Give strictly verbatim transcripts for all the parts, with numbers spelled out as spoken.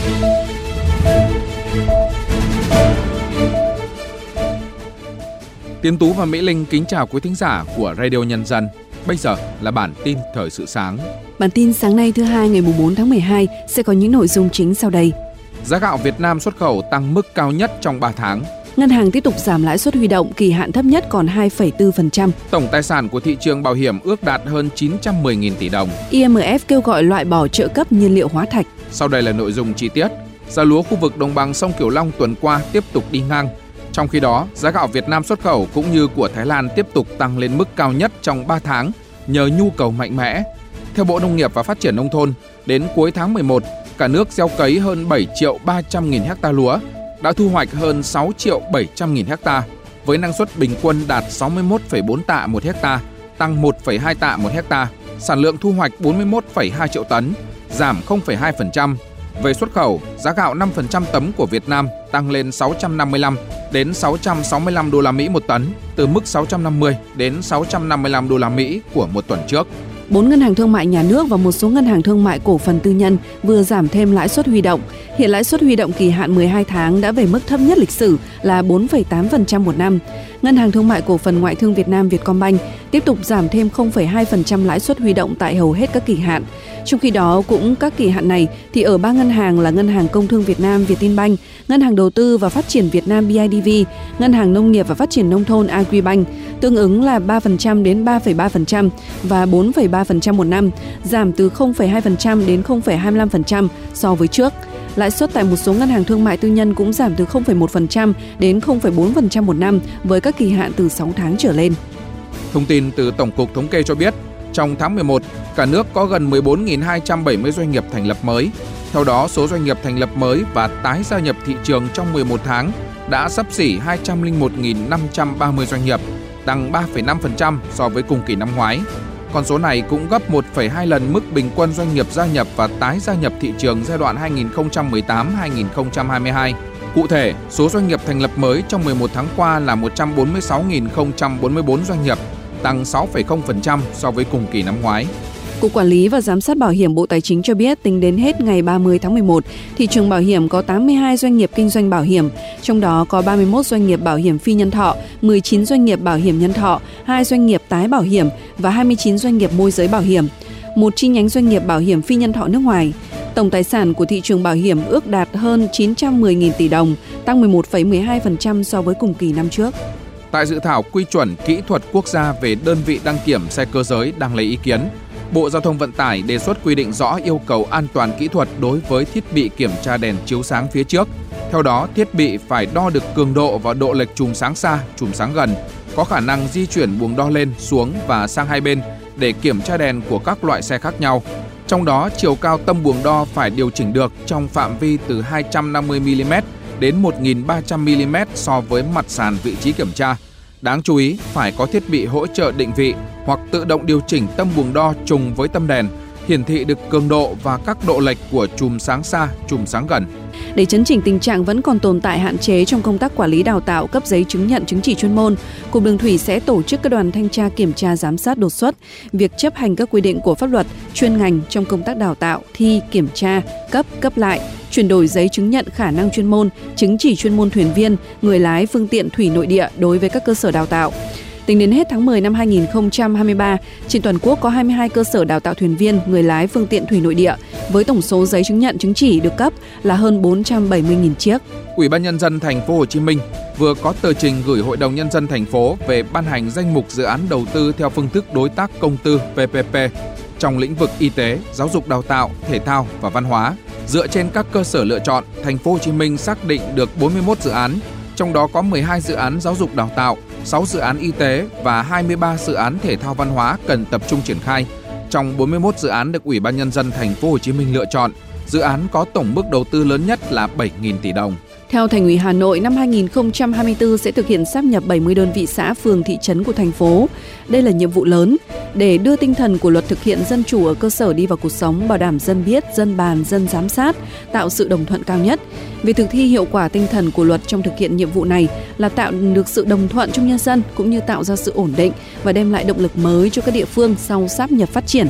Tiến Tú và Mỹ Linh kính chào quý thính giả của Radio Nhân dân. Bây giờ là bản tin thời sự sáng. Bản tin sáng nay thứ hai ngày bốn tháng mười hai sẽ có những nội dung chính sau đây. Giá gạo Việt Nam xuất khẩu tăng mức cao nhất trong ba tháng. Ngân hàng tiếp tục giảm lãi suất huy động, kỳ hạn thấp nhất còn hai phẩy bốn phần trăm. Tổng tài sản của thị trường bảo hiểm ước đạt hơn chín trăm mười nghìn tỷ đồng. i em ép kêu gọi loại bỏ trợ cấp nhiên liệu hóa thạch. Sau đây là nội dung chi tiết. Giá lúa khu vực đồng bằng sông Cửu Long tuần qua tiếp tục đi ngang. Trong khi đó, giá gạo Việt Nam xuất khẩu cũng như của Thái Lan tiếp tục tăng lên mức cao nhất trong ba tháng nhờ nhu cầu mạnh mẽ. Theo Bộ Nông nghiệp và Phát triển Nông thôn, đến cuối tháng mười một, cả nước gieo cấy hơn bảy triệu ba trăm nghìn ha lúa, đã thu hoạch hơn sáu triệu bảy trăm nghìn ha, với năng suất bình quân đạt sáu mươi mốt phẩy bốn tạ một ha, tăng một phẩy hai tạ một ha, sản lượng thu hoạch bốn mươi mốt phẩy hai triệu tấn, giảm không phẩy hai phần trăm. Về xuất khẩu, giá gạo năm phần trăm tấm của Việt Nam tăng lên sáu trăm năm mươi lăm đến sáu trăm sáu mươi lăm đô la Mỹ một tấn, từ mức sáu trăm năm mươi đến sáu trăm năm mươi lăm đô la Mỹ của một tuần trước. Bốn ngân hàng thương mại nhà nước và một số ngân hàng thương mại cổ phần tư nhân vừa giảm thêm lãi suất huy động. Hiện lãi suất huy động kỳ hạn mười hai tháng đã về mức thấp nhất lịch sử là bốn phẩy tám phần trăm một năm. Ngân hàng thương mại cổ phần ngoại thương Việt Nam Vietcombank tiếp tục giảm thêm không phẩy hai phần trăm lãi suất huy động tại hầu hết các kỳ hạn. Trong khi đó, cũng các kỳ hạn này thì ở ba ngân hàng là Ngân hàng Công thương Việt Nam Vietinbank, Ngân hàng Đầu tư và Phát triển Việt Nam bê i đê vê, Ngân hàng Nông nghiệp và Phát triển Nông thôn Agribank, tương ứng là ba phần trăm đến ba phẩy ba phần trăm và bốn phẩy ba phần trăm một năm, giảm từ không phẩy hai phần trăm đến không phẩy hai mươi lăm phần trăm so với trước. Lãi suất tại một số ngân hàng thương mại tư nhân cũng giảm từ không phẩy một phần trăm đến không phẩy bốn phần trăm một năm với các kỳ hạn từ sáu tháng trở lên. Thông tin từ Tổng cục Thống kê cho biết, trong tháng mười một, cả nước có gần mười bốn nghìn hai trăm bảy mươi doanh nghiệp thành lập mới. Theo đó, số doanh nghiệp thành lập mới và tái gia nhập thị trường trong mười một tháng đã xấp xỉ hai trăm lẻ một nghìn năm trăm ba mươi doanh nghiệp, tăng ba phẩy năm phần trăm so với cùng kỳ năm ngoái. Con số này cũng gấp một phẩy hai lần mức bình quân doanh nghiệp gia nhập và tái gia nhập thị trường giai đoạn hai nghìn không trăm mười tám đến hai nghìn không trăm hai mươi hai. Cụ thể, số doanh nghiệp thành lập mới trong mười một tháng qua là một trăm bốn mươi sáu nghìn không trăm bốn mươi tư doanh nghiệp, tăng sáu phẩy không phần trăm so với cùng kỳ năm ngoái. Cục Quản lý và Giám sát Bảo hiểm Bộ Tài chính cho biết tính đến hết ngày ba mươi tháng mười một, thị trường bảo hiểm có tám mươi hai doanh nghiệp kinh doanh bảo hiểm, trong đó có ba mươi mốt doanh nghiệp bảo hiểm phi nhân thọ, mười chín doanh nghiệp bảo hiểm nhân thọ, hai doanh nghiệp tái bảo hiểm và hai mươi chín doanh nghiệp môi giới bảo hiểm, một chi nhánh doanh nghiệp bảo hiểm phi nhân thọ nước ngoài. Tổng tài sản của thị trường bảo hiểm ước đạt hơn chín trăm mười nghìn tỷ đồng, tăng mười một phẩy mười hai phần trăm so với cùng kỳ năm trước. Tại dự thảo quy chuẩn kỹ thuật quốc gia về đơn vị đăng kiểm xe cơ giới đang lấy ý kiến, Bộ Giao thông Vận tải đề xuất quy định rõ yêu cầu an toàn kỹ thuật đối với thiết bị kiểm tra đèn chiếu sáng phía trước. Theo đó, thiết bị phải đo được cường độ và độ lệch chùm sáng xa, chùm sáng gần, có khả năng di chuyển buồng đo lên, xuống và sang hai bên để kiểm tra đèn của các loại xe khác nhau. Trong đó, chiều cao tâm buồng đo phải điều chỉnh được trong phạm vi từ hai trăm năm mươi mi li mét đến một nghìn ba trăm mi li mét so với mặt sàn vị trí kiểm tra. Đáng chú ý, phải có thiết bị hỗ trợ định vị hoặc tự động điều chỉnh tâm buồng đo trùng với tâm đèn, hiển thị được cường độ và các độ lệch của chùm sáng xa, chùm sáng gần. Để chấn chỉnh tình trạng vẫn còn tồn tại hạn chế trong công tác quản lý đào tạo cấp giấy chứng nhận chứng chỉ chuyên môn, Cục Đường thủy sẽ tổ chức các đoàn thanh tra kiểm tra giám sát đột xuất việc chấp hành các quy định của pháp luật chuyên ngành trong công tác đào tạo, thi, kiểm tra, cấp, cấp lại, chuyển đổi giấy chứng nhận khả năng chuyên môn, chứng chỉ chuyên môn thuyền viên, người lái phương tiện thủy nội địa đối với các cơ sở đào tạo. Tính đến hết tháng mười năm hai nghìn không trăm hai mươi ba, trên toàn quốc có hai mươi hai cơ sở đào tạo thuyền viên, người lái phương tiện thủy nội địa, với tổng số giấy chứng nhận chứng chỉ được cấp là hơn bốn trăm bảy mươi nghìn chiếc. Ủy ban Nhân dân Thành phố Hồ Chí Minh vừa có tờ trình gửi Hội đồng Nhân dân thành phố về ban hành danh mục dự án đầu tư theo phương thức đối tác công tư pê pê pê trong lĩnh vực y tế, giáo dục đào tạo, thể thao và văn hóa. Dựa trên các cơ sở lựa chọn, Thành phố Hồ Chí Minh xác định được bốn mươi mốt dự án, trong đó có mười hai dự án giáo dục đào tạo, sáu dự án y tế và hai mươi ba dự án thể thao văn hóa cần tập trung triển khai. Trong bốn mươi mốt dự án được Ủy ban Nhân dân Thành phố Hồ Chí Minh lựa chọn, dự án có tổng mức đầu tư lớn nhất là bảy nghìn tỷ đồng. Theo Thành ủy Hà Nội, năm hai nghìn không trăm hai mươi tư sẽ thực hiện sáp nhập bảy mươi đơn vị xã, phường, thị trấn của thành phố. Đây là nhiệm vụ lớn để đưa tinh thần của luật thực hiện dân chủ ở cơ sở đi vào cuộc sống, bảo đảm dân biết, dân bàn, dân giám sát, tạo sự đồng thuận cao nhất. Việc thực thi hiệu quả tinh thần của luật trong thực hiện nhiệm vụ này là tạo được sự đồng thuận trong nhân dân cũng như tạo ra sự ổn định và đem lại động lực mới cho các địa phương sau sáp nhập phát triển.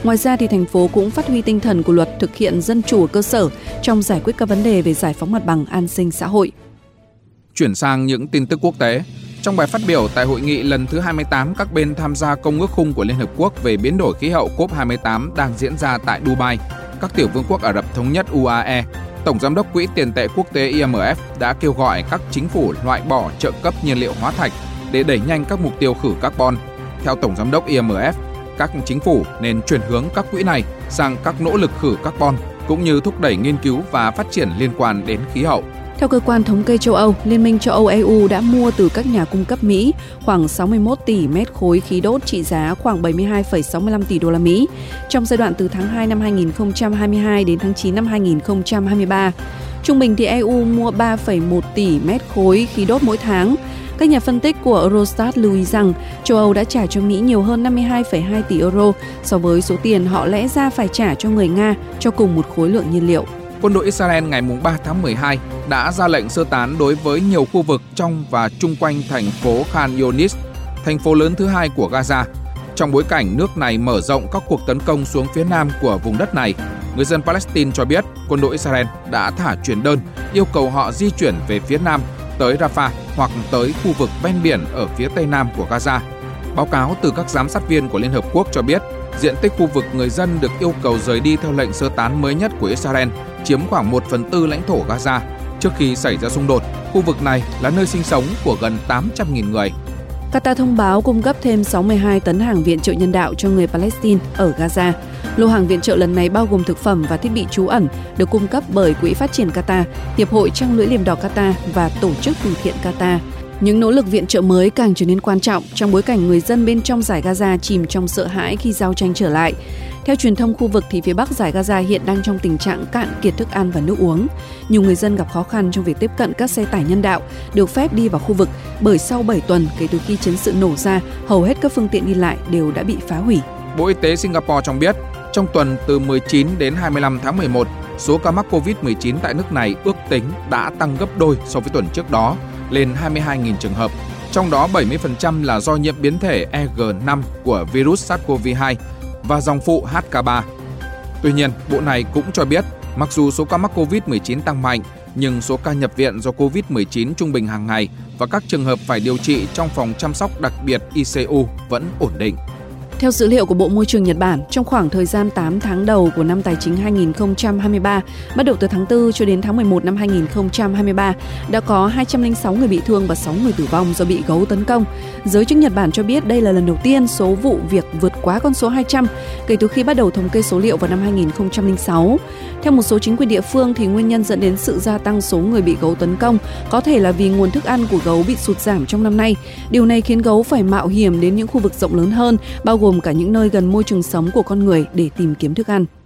Ngoài ra thì thành phố cũng phát huy tinh thần của luật thực hiện dân chủ ở cơ sở trong giải quyết các vấn đề về giải phóng mặt bằng, an sinh xã hội. Chuyển sang những tin tức quốc tế. Trong bài phát biểu tại hội nghị lần thứ hai mươi tám các bên tham gia Công ước Khung của Liên Hợp Quốc về biến đổi khí hậu C O P hai mươi tám đang diễn ra tại Dubai, các tiểu vương quốc Ả Rập Thống nhất U A E, Tổng giám đốc Quỹ tiền tệ quốc tế I M F đã kêu gọi các chính phủ loại bỏ trợ cấp nhiên liệu hóa thạch để đẩy nhanh các mục tiêu khử carbon. Theo Tổng giám đốc I M F, các chính phủ nên chuyển hướng các quỹ này sang các nỗ lực khử carbon cũng như thúc đẩy nghiên cứu và phát triển liên quan đến khí hậu. Theo cơ quan thống kê châu Âu, Liên minh châu Âu E U đã mua từ các nhà cung cấp Mỹ khoảng sáu mươi mốt tỷ mét khối khí đốt trị giá khoảng bảy mươi hai phẩy sáu mươi lăm tỷ đô la Mỹ trong giai đoạn từ tháng hai năm hai nghìn không trăm hai mươi hai đến tháng chín năm hai nghìn không trăm hai mươi ba. Trung bình thì E U mua ba phẩy một tỷ mét khối khí đốt mỗi tháng. Các nhà phân tích của Eurostat lưu ý rằng châu Âu đã trả cho Mỹ nhiều hơn năm mươi hai phẩy hai tỷ euro so với số tiền họ lẽ ra phải trả cho người Nga cho cùng một khối lượng nhiên liệu. Quân đội Israel ngày ba tháng mười hai đã ra lệnh sơ tán đối với nhiều khu vực trong và chung quanh thành phố Khan Younis, thành phố lớn thứ hai của Gaza. Trong bối cảnh nước này mở rộng các cuộc tấn công xuống phía nam của vùng đất này, người dân Palestine cho biết quân đội Israel đã thả truyền đơn yêu cầu họ di chuyển về phía nam tới Rafah hoặc tới khu vực ven biển ở phía tây nam của Gaza. Báo cáo từ các giám sát viên của Liên Hợp Quốc cho biết diện tích khu vực người dân được yêu cầu rời đi theo lệnh sơ tán mới nhất của Israel chiếm khoảng một phần tư lãnh thổ Gaza. Trước khi xảy ra xung đột, khu vực này là nơi sinh sống của gần tám trăm nghìn người. Qatar thông báo cung cấp thêm sáu mươi hai tấn hàng viện trợ nhân đạo cho người Palestine ở Gaza. Lô hàng viện trợ lần này bao gồm thực phẩm và thiết bị trú ẩn được cung cấp bởi Quỹ Phát triển Qatar, Hiệp hội Trăng lưỡi liềm đỏ Qatar và Tổ chức Từ thiện Qatar. Những nỗ lực viện trợ mới càng trở nên quan trọng trong bối cảnh người dân bên trong giải Gaza chìm trong sợ hãi khi giao tranh trở lại. Theo truyền thông khu vực thì phía bắc giải Gaza hiện đang trong tình trạng cạn kiệt thức ăn và nước uống. Nhiều người dân gặp khó khăn trong việc tiếp cận các xe tải nhân đạo được phép đi vào khu vực bởi sau bảy tuần kể từ khi chiến sự nổ ra, hầu hết các phương tiện đi lại đều đã bị phá hủy. Bộ Y tế Singapore cho biết, trong tuần từ mười chín đến hai mươi lăm tháng mười một, số ca mắc covid mười chín tại nước này ước tính đã tăng gấp đôi so với tuần trước đó, lên hai mươi hai nghìn trường hợp. Trong đó bảy mươi phần trăm là do nhiễm biến thể E G năm của virus SARS-xê o vê hai và dòng phụ H K ba. Tuy nhiên, bộ này cũng cho biết, mặc dù số ca mắc covid mười chín tăng mạnh, nhưng số ca nhập viện do covid mười chín trung bình hàng ngày và các trường hợp phải điều trị trong phòng chăm sóc đặc biệt I C U vẫn ổn định. Theo dữ liệu của Bộ Môi trường Nhật Bản, trong khoảng thời gian tám tháng đầu của năm tài chính hai nghìn không trăm hai mươi ba, bắt đầu từ tháng tư cho đến tháng mười một năm hai nghìn không trăm hai mươi ba, đã có hai trăm lẻ sáu người bị thương và sáu người tử vong do bị gấu tấn công. Giới chức Nhật Bản cho biết đây là lần đầu tiên số vụ việc vượt quá con số hai trăm kể từ khi bắt đầu thống kê số liệu vào năm hai nghìn không trăm lẻ sáu. Theo một số chính quyền địa phương, thì nguyên nhân dẫn đến sự gia tăng số người bị gấu tấn công có thể là vì nguồn thức ăn của gấu bị sụt giảm trong năm nay. Điều này khiến gấu phải mạo hiểm đến những khu vực rộng lớn hơn, bao gồm gồm cả những nơi gần môi trường sống của con người để tìm kiếm thức ăn.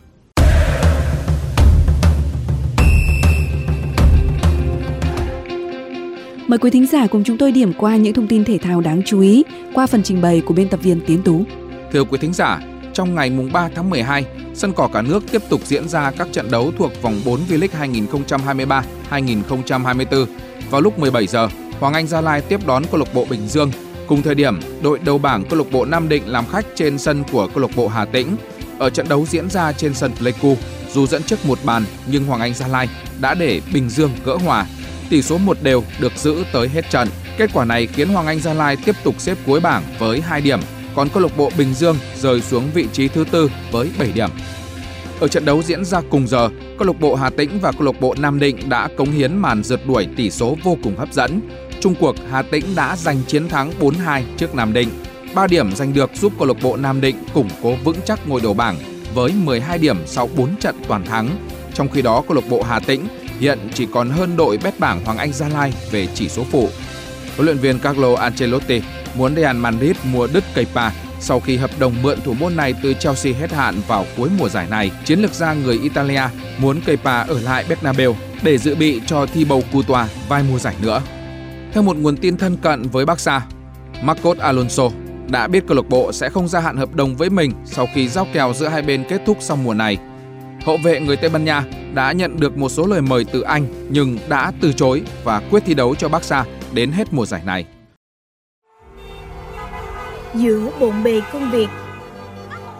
Mời quý thính giả cùng chúng tôi điểm qua những thông tin thể thao đáng chú ý qua phần trình bày của biên tập viên Tiến Tú. Thưa quý thính giả, trong ngày ba tháng mười hai, sân cỏ cả nước tiếp tục diễn ra các trận đấu thuộc vòng bốn V-League hai nghìn không trăm hai mươi ba hai nghìn không trăm hai mươi tư. Vào lúc mười bảy giờ, Hoàng Anh Gia Lai tiếp đón câu lạc bộ Bình Dương. Cùng thời điểm, đội đầu bảng câu lạc bộ Nam Định làm khách trên sân của câu lạc bộ Hà Tĩnh. Ở trận đấu diễn ra trên sân Pleiku, dù dẫn trước một bàn nhưng Hoàng Anh Gia Lai đã để Bình Dương gỡ hòa. Tỷ số một đều được giữ tới hết trận. Kết quả này khiến Hoàng Anh Gia Lai tiếp tục xếp cuối bảng với hai điểm, còn câu lạc bộ Bình Dương rơi xuống vị trí thứ tư với bảy điểm. Ở trận đấu diễn ra cùng giờ, câu lạc bộ Hà Tĩnh và câu lạc bộ Nam Định đã cống hiến màn rượt đuổi tỷ số vô cùng hấp dẫn. Chung cuộc, Hà Tĩnh đã giành chiến thắng bốn hai trước Nam Định. ba điểm giành được giúp câu lạc bộ Nam Định củng cố vững chắc ngôi đầu bảng với mười hai điểm sau bốn trận toàn thắng. Trong khi đó, câu lạc bộ Hà Tĩnh hiện chỉ còn hơn đội bét bảng Hoàng Anh Gia Lai về chỉ số phụ. Huấn luyện viên Carlo Ancelotti muốn Real Madrid mua đứt Kepa sau khi hợp đồng mượn thủ môn này từ Chelsea hết hạn vào cuối mùa giải này. Chiến lược gia người Italia muốn Kepa ở lại Bernabeu để dự bị cho Thibaut Courtois vài mùa giải nữa. Theo một nguồn tin thân cận với Barca, Marcos Alonso đã biết câu lạc bộ sẽ không gia hạn hợp đồng với mình sau khi giao kèo giữa hai bên kết thúc sau mùa này. Hậu vệ người Tây Ban Nha đã nhận được một số lời mời từ Anh nhưng đã từ chối và quyết thi đấu cho Barca đến hết mùa giải này. Giữa bộn bề công việc,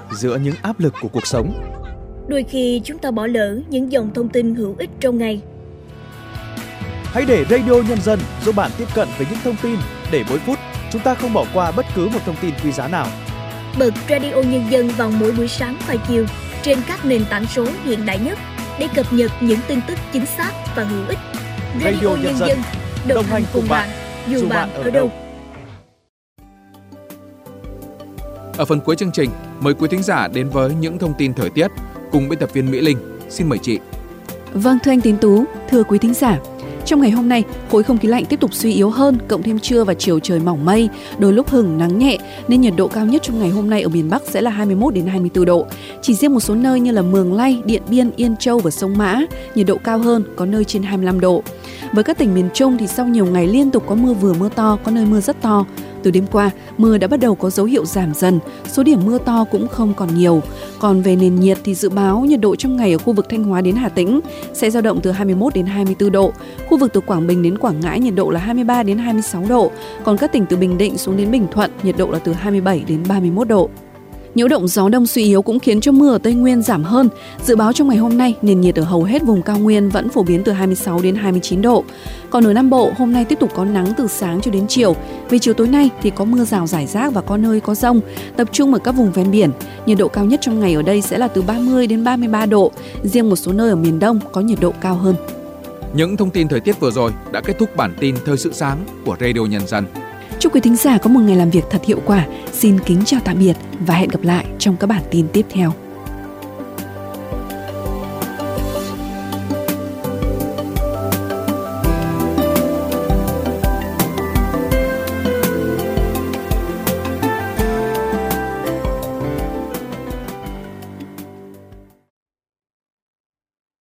giữa những áp lực của cuộc sống. Đôi khi chúng ta bỏ lỡ những dòng thông tin hữu ích trong ngày. Hãy để Radio Nhân dân giúp bạn tiếp cận với những thông tin để mỗi phút chúng ta không bỏ qua bất cứ một thông tin quý giá nào. Bật Radio Nhân dân vào mỗi buổi sáng và chiều trên các nền tảng số hiện đại nhất để cập nhật những tin tức chính xác và hữu ích. Radio, Radio Nhân, Nhân dân đồng, đồng hành cùng bạn, dù bạn ở đâu. Ở phần cuối chương trình, mời quý thính giả đến với những thông tin thời tiết cùng biên tập viên Mỹ Linh. Xin mời chị. Vâng, thưa anh Tín Tú, thưa quý thính giả. Trong ngày hôm nay, khối không khí lạnh tiếp tục suy yếu hơn, cộng thêm trưa và chiều trời mỏng mây, đôi lúc hửng nắng nhẹ, nên nhiệt độ cao nhất trong ngày hôm nay ở miền Bắc sẽ là hai mươi mốt đến hai mươi tư độ. Chỉ riêng một số nơi như là Mường Lay, Điện Biên, Yên Châu và Sông Mã, nhiệt độ cao hơn, có nơi trên hai mươi lăm độ. Với các tỉnh miền Trung thì sau nhiều ngày liên tục có mưa vừa mưa to, có nơi mưa rất to. Từ đêm qua, mưa đã bắt đầu có dấu hiệu giảm dần, số điểm mưa to cũng không còn nhiều. Còn về nền nhiệt thì dự báo nhiệt độ trong ngày ở khu vực Thanh Hóa đến Hà Tĩnh sẽ dao động từ hai mươi mốt đến hai mươi tư độ. Khu vực từ Quảng Bình đến Quảng Ngãi nhiệt độ là hai mươi ba đến hai mươi sáu độ. Còn các tỉnh từ Bình Định xuống đến Bình Thuận nhiệt độ là từ hai mươi bảy đến ba mươi mốt độ. Nhiễu động gió đông suy yếu cũng khiến cho mưa ở Tây Nguyên giảm hơn. Dự báo trong ngày hôm nay, nền nhiệt ở hầu hết vùng cao nguyên vẫn phổ biến từ hai mươi sáu đến hai mươi chín độ. Còn ở Nam Bộ, hôm nay tiếp tục có nắng từ sáng cho đến chiều. Về chiều tối nay thì có mưa rào rải rác và có nơi có dông, tập trung ở các vùng ven biển. Nhiệt độ cao nhất trong ngày ở đây sẽ là từ ba mươi đến ba mươi ba độ. Riêng một số nơi ở miền Đông có nhiệt độ cao hơn. Những thông tin thời tiết vừa rồi đã kết thúc bản tin Thời sự sáng của Radio Nhân dân. Chúc quý thính giả có một ngày làm việc thật hiệu quả. Xin kính chào tạm biệt và hẹn gặp lại trong các bản tin tiếp theo.